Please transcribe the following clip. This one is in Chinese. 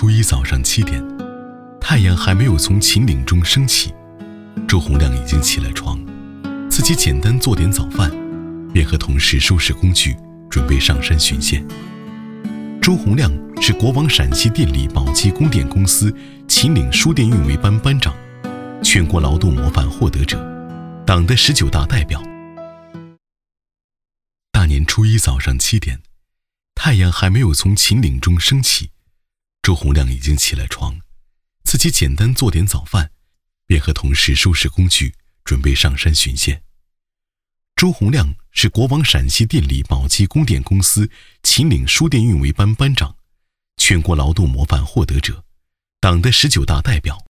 初一早上7点，太阳还没有从秦岭中升起，周洪亮已经起了床，自己简单做点早饭，便和同事收拾工具，准备上山巡线。周洪亮是国网陕西电力宝鸡供电公司秦岭输电运维班班长，全国劳动模范获得者，党的19大代表。大年初一早上7点，太阳还没有从秦岭中升起，周洪亮已经起了床，自己简单做点早饭，便和同事收拾工具，准备上山巡线。周洪亮是国网陕西电力宝鸡供电公司秦岭输电运维班班长，全国劳动模范获得者，党的19大代表。